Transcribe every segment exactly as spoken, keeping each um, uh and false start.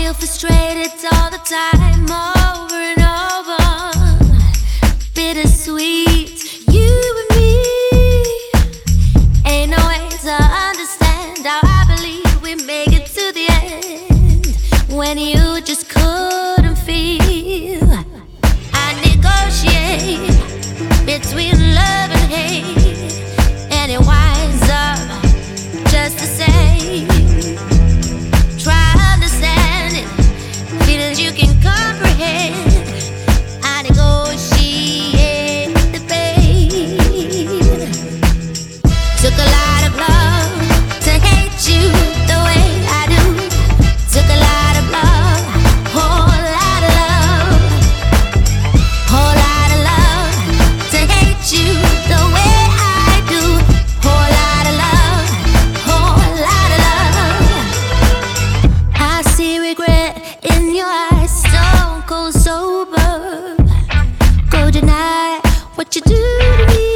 feel frustrated all the time, over and over. Bittersweet, you and me. Ain't no way to understand how I believe we make it to the end when you just couldn't feel. I negotiate between love and hate, and it winds up just the same. Try understanding feelings you can comprehend. I negotiate the pain. Took a lot of love to hate you the way I do. Took a lot of love, whole lot of love, whole lot of love to hate you the way I do. Whole lot of love, whole lot of love. I see regret in your eyes, stone cold sober. Go deny what you do to me.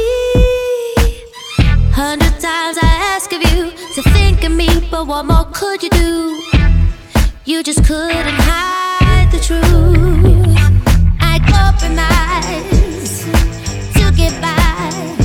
Hundred times I ask of you to think of me, but what more could you do? You just couldn't hide the truth. I compromise to get by.